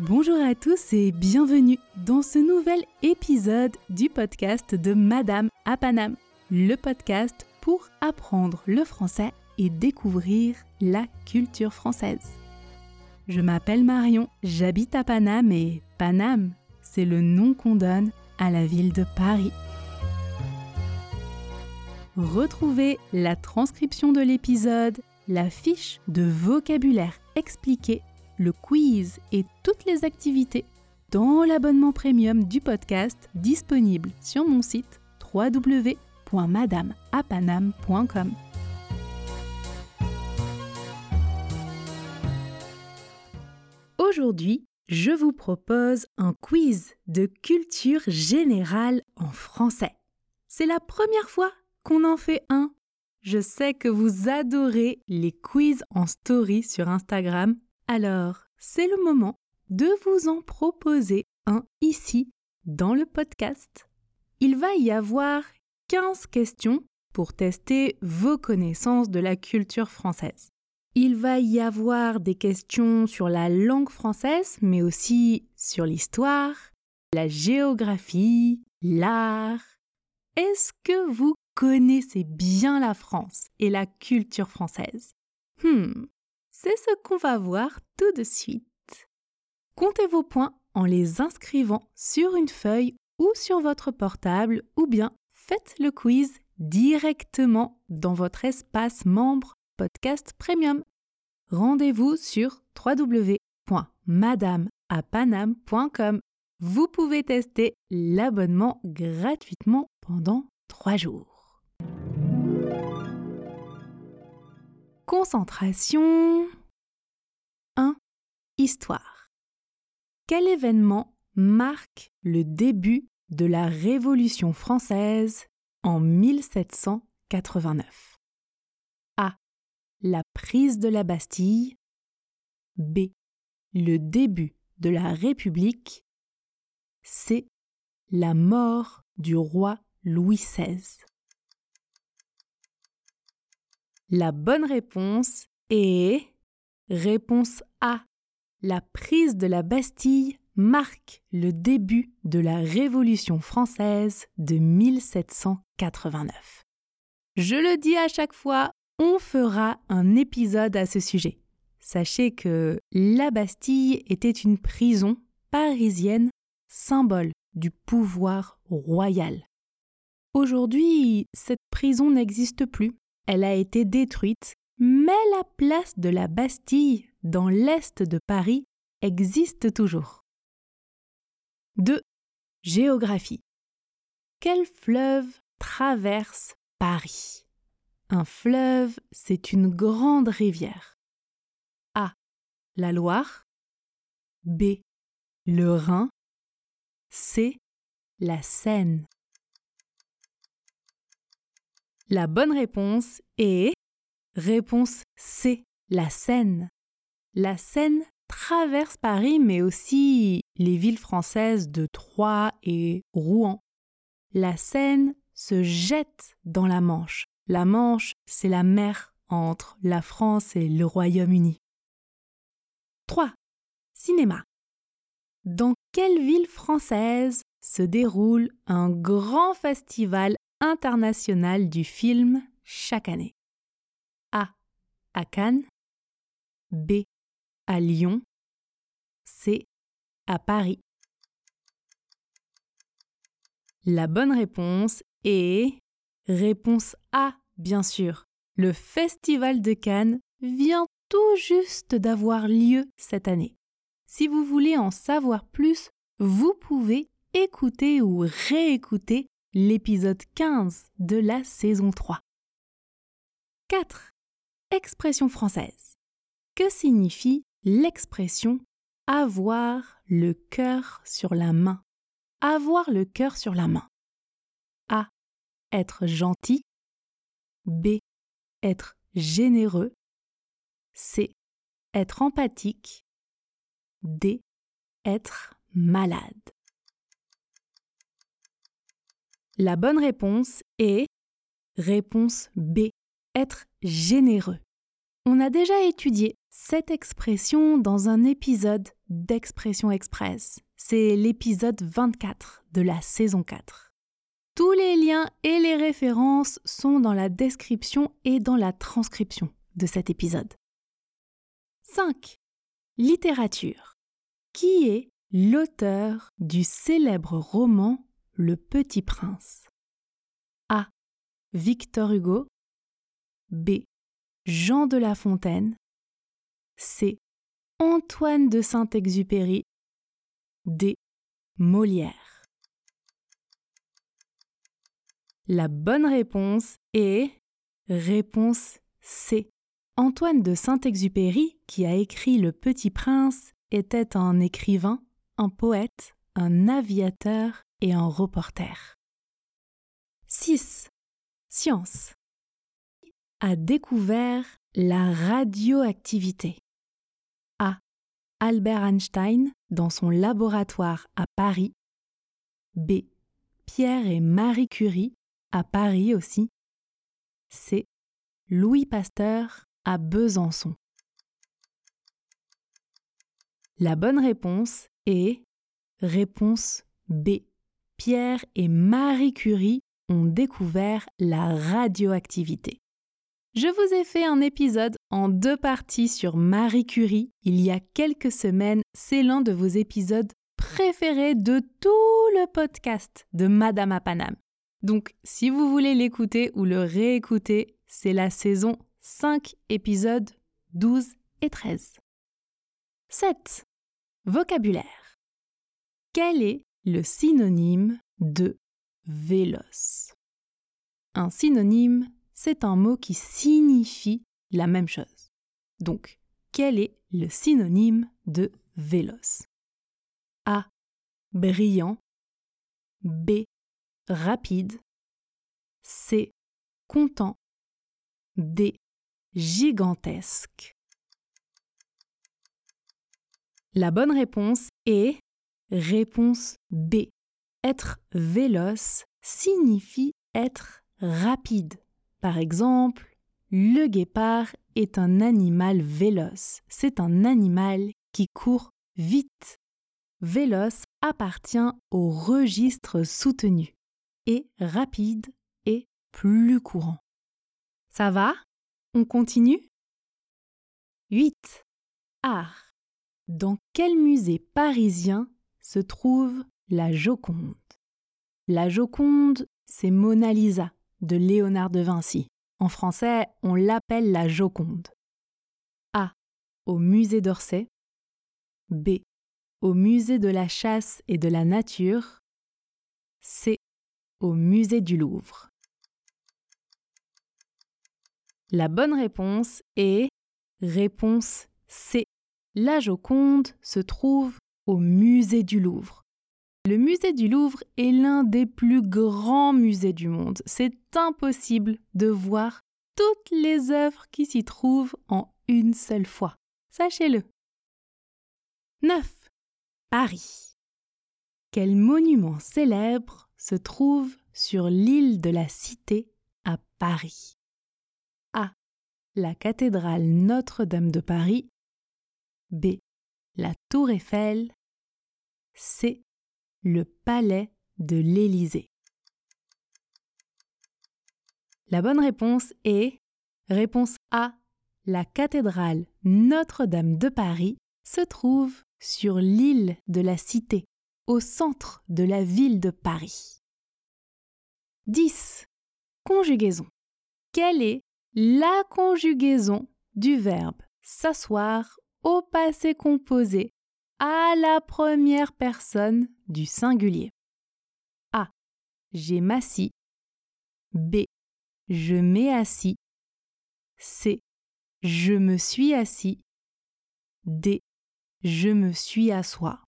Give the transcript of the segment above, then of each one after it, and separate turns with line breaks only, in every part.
Bonjour à tous et bienvenue dans ce nouvel épisode du podcast de Madame à Paname, le podcast pour apprendre le français et découvrir la culture française. Je m'appelle Marion, j'habite à Paname et Paname, c'est le nom qu'on donne à la ville de Paris. Retrouvez la transcription de l'épisode, la fiche de vocabulaire expliquée, le quiz et toutes les activités dans l'abonnement premium du podcast disponible sur mon site www.madameapaname.com. Aujourd'hui, je vous propose un quiz de culture générale en français. C'est la première fois qu'on en fait un. Je sais que vous adorez les quiz en story sur Instagram. Alors, c'est le moment de vous en proposer un ici, dans le podcast. Il va y avoir 15 questions pour tester vos connaissances de la culture française. Il va y avoir des questions sur la langue française, mais aussi sur l'histoire, la géographie, l'art. Est-ce que vous connaissez bien la France et la culture française? C'est ce qu'on va voir tout de suite. Comptez vos points en les inscrivant sur une feuille ou sur votre portable ou bien faites le quiz directement dans votre espace membre podcast premium. Rendez-vous sur www.madameapaname.com. Vous pouvez tester l'abonnement gratuitement pendant 3 jours. Concentration. 1. Histoire. Quel événement marque le début de la Révolution française en 1789? A. La prise de la Bastille. B. Le début de la République. C. La mort du roi Louis XVI. La bonne réponse est réponse A. La prise de la Bastille marque le début de la Révolution française de 1789. Je le dis à chaque fois, on fera un épisode à ce sujet. Sachez que la Bastille était une prison parisienne, symbole du pouvoir royal. Aujourd'hui, cette prison n'existe plus. Elle a été détruite, mais la place de la Bastille, dans l'est de Paris, existe toujours. 2. Géographie. Quel fleuve traverse Paris? Un fleuve, c'est une grande rivière. A. La Loire. B. Le Rhin. C. La Seine. La bonne réponse est réponse C, la Seine. La Seine traverse Paris, mais aussi les villes françaises de Troyes et Rouen. La Seine se jette dans la Manche. La Manche, c'est la mer entre la France et le Royaume-Uni. 3. Cinéma. Dans quelle ville française se déroule un grand festival international du film chaque année? A. À Cannes. B. À Lyon. C. À Paris. La bonne réponse est réponse A, bien sûr. Le Festival de Cannes vient tout juste d'avoir lieu cette année. Si vous voulez en savoir plus, vous pouvez écouter ou réécouter l'épisode 15 de la saison 3. 4. Expression française. Que signifie l'expression « avoir le cœur sur la main » ? Avoir le cœur sur la main. A. Être gentil. B. Être généreux. C. Être empathique. D. Être malade. La bonne réponse est réponse B. Être généreux. On a déjà étudié cette expression dans un épisode d'Expression Express. C'est l'épisode 24 de la saison 4. Tous les liens et les références sont dans la description et dans la transcription de cet épisode. 5. Littérature. Qui est l'auteur du célèbre roman Le Petit Prince? A. Victor Hugo. B. Jean de La Fontaine. C. Antoine de Saint-Exupéry. D. Molière. La bonne réponse est réponse C. Antoine de Saint-Exupéry, qui a écrit Le Petit Prince, était un écrivain, un poète, un aviateur et un reporter. 6. Science. Qui a découvert la radioactivité? A. Albert Einstein dans son laboratoire à Paris. B. Pierre et Marie Curie à Paris aussi. C. Louis Pasteur à Besançon. La bonne réponse est réponse B. Pierre et Marie Curie ont découvert la radioactivité. Je vous ai fait un épisode en 2 parties sur Marie Curie il y a quelques semaines. C'est l'un de vos épisodes préférés de tout le podcast de Madame à Paname. Donc, si vous voulez l'écouter ou le réécouter, c'est la saison 5, épisodes 12 et 13. 7. Vocabulaire. Quel est le synonyme de véloce? Un synonyme, c'est un mot qui signifie la même chose. Donc, quel est le synonyme de véloce? A. Brillant. B. Rapide. C. Content. D. Gigantesque. La bonne réponse est réponse B. Être véloce signifie être rapide. Par exemple, le guépard est un animal véloce. C'est un animal qui court vite. Véloce appartient au registre soutenu et rapide est plus courant. Ça va? On continue? 8. Art. Dans quel musée parisien se trouve la Joconde? La Joconde, c'est Mona Lisa de Léonard de Vinci. En français, on l'appelle la Joconde. A. Au musée d'Orsay. B. Au musée de la chasse et de la nature. C. Au musée du Louvre. La bonne réponse est réponse C. La Joconde se trouve au musée du Louvre. Le musée du Louvre est l'un des plus grands musées du monde. C'est impossible de voir toutes les œuvres qui s'y trouvent en une seule fois. Sachez-le. 9. Paris. Quel monument célèbre se trouve sur l'île de la Cité à Paris? A. La cathédrale Notre-Dame de Paris. B. La Tour Eiffel. C. Le palais de l'Élysée. La bonne réponse est réponse A. La cathédrale Notre-Dame de Paris se trouve sur l'île de la Cité, au centre de la ville de Paris. 10. Conjugaison. Quelle est la conjugaison du verbe s'asseoir au passé composé à la première personne du singulier? A. J'ai m'assis. B. Je m'ai assis. C. Je me suis assis. D. Je me suis asseoir.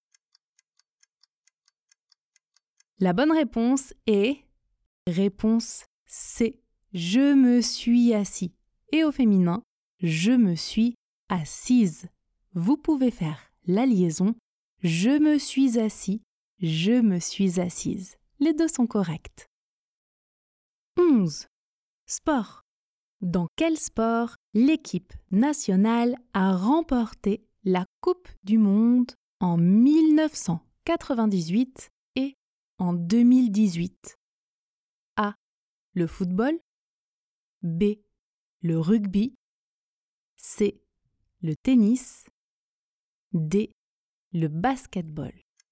La bonne réponse est réponse C. Je me suis assis. Et au féminin, je me suis assise. Vous pouvez faire la liaison je me suis assis, je me suis assise. Les deux sont corrects. 11. Sport. Dans quel sport l'équipe nationale a remporté la Coupe du monde en 1998 et en 2018? A. Le football. B. Le rugby. C. Le tennis. D. Le basketball.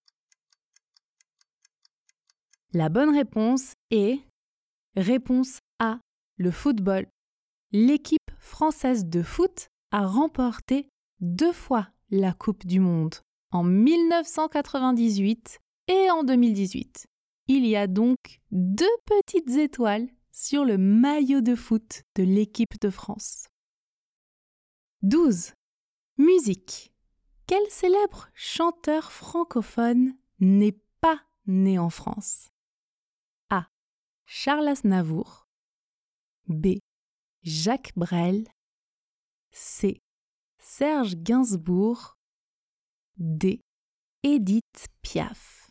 La bonne réponse est réponse A. Le football. L'équipe française de foot a remporté 2 fois la Coupe du Monde, en 1998 et en 2018. Il y a donc 2 petites étoiles sur le maillot de foot de l'équipe de France. 12. Musique. Quel célèbre chanteur francophone n'est pas né en France? A. Charles Aznavour. B. Jacques Brel. C. Serge Gainsbourg. D. Édith Piaf.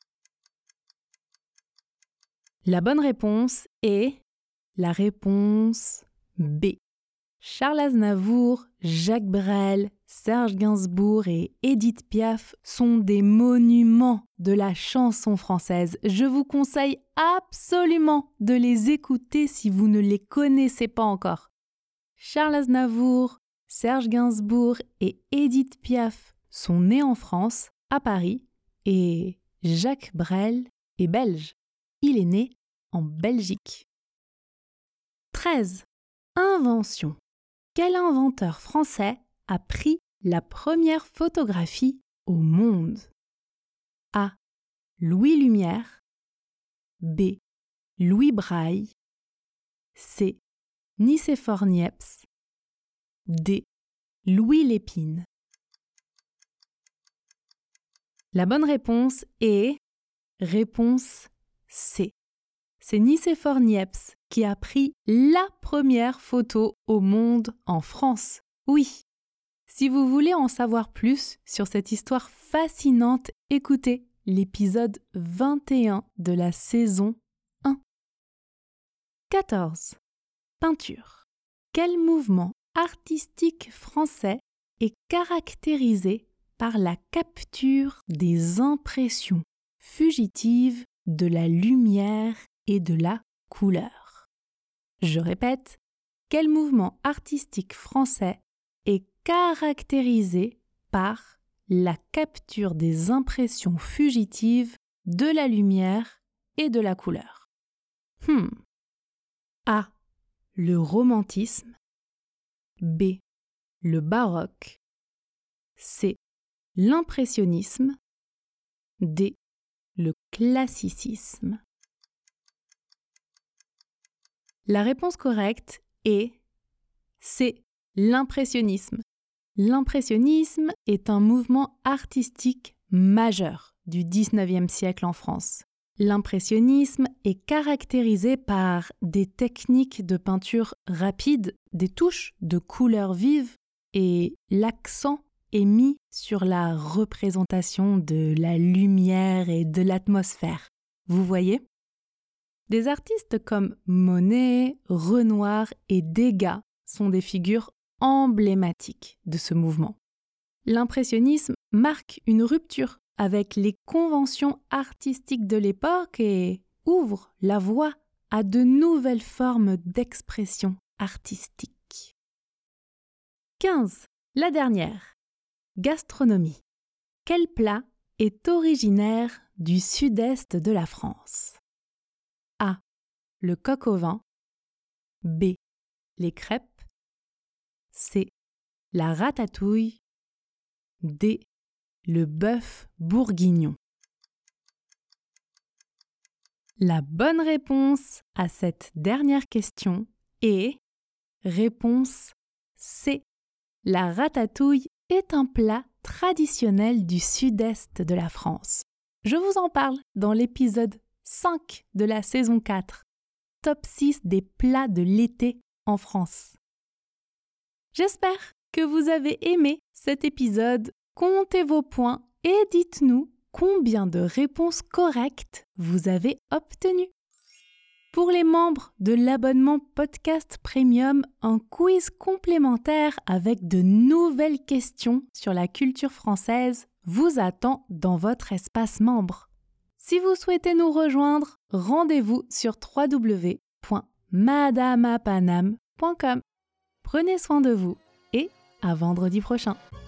La bonne réponse est la réponse B. Charles Aznavour, Jacques Brel, Serge Gainsbourg et Édith Piaf sont des monuments de la chanson française. Je vous conseille absolument de les écouter si vous ne les connaissez pas encore. Charles Aznavour, Serge Gainsbourg et Édith Piaf sont nés en France, à Paris, et Jacques Brel est belge. Il est né en Belgique. 13. Invention. Quel inventeur français a pris la première photographie au monde? A. Louis Lumière. B. Louis Braille. C. Nicéphore Niepce. D. Louis Lépine. La bonne réponse est réponse C. C'est Nicéphore Niepce qui a pris la première photo au monde en France. Oui. Si vous voulez en savoir plus sur cette histoire fascinante, écoutez l'épisode 21 de la saison 1. 14. Peinture. Quel mouvement artistique français est caractérisé par la capture des impressions fugitives de la lumière et de la couleur? Je répète, quel mouvement artistique français est caractérisé par la capture des impressions fugitives de la lumière et de la couleur? A. Le romantisme. B. Le baroque. C. L'impressionnisme. D. Le classicisme. La réponse correcte est C. L'impressionnisme. L'impressionnisme est un mouvement artistique majeur du XIXe siècle en France. L'impressionnisme est caractérisé par des techniques de peinture rapide, des touches de couleurs vives et l'accent est mis sur la représentation de la lumière et de l'atmosphère. Vous voyez ? Des artistes comme Monet, Renoir et Degas sont des figures emblématiques de ce mouvement. L'impressionnisme marque une rupture avec les conventions artistiques de l'époque et ouvre la voie à de nouvelles formes d'expression artistique. 15. La dernière. Gastronomie. Quel plat est originaire du sud-est de la France? A. Le coq au vin. B. Les crêpes. C. La ratatouille. D. Le bœuf bourguignon. La bonne réponse à cette dernière question est réponse C. La ratatouille est un plat traditionnel du sud-est de la France. Je vous en parle dans l'épisode 5 de la saison 4, top 6 des plats de l'été en France. J'espère que vous avez aimé cet épisode. Comptez vos points et dites-nous combien de réponses correctes vous avez obtenues. Pour les membres de l'abonnement Podcast Premium, un quiz complémentaire avec de nouvelles questions sur la culture française vous attend dans votre espace membre. Si vous souhaitez nous rejoindre, rendez-vous sur www.madamapanam.com. Prenez soin de vous et à vendredi prochain.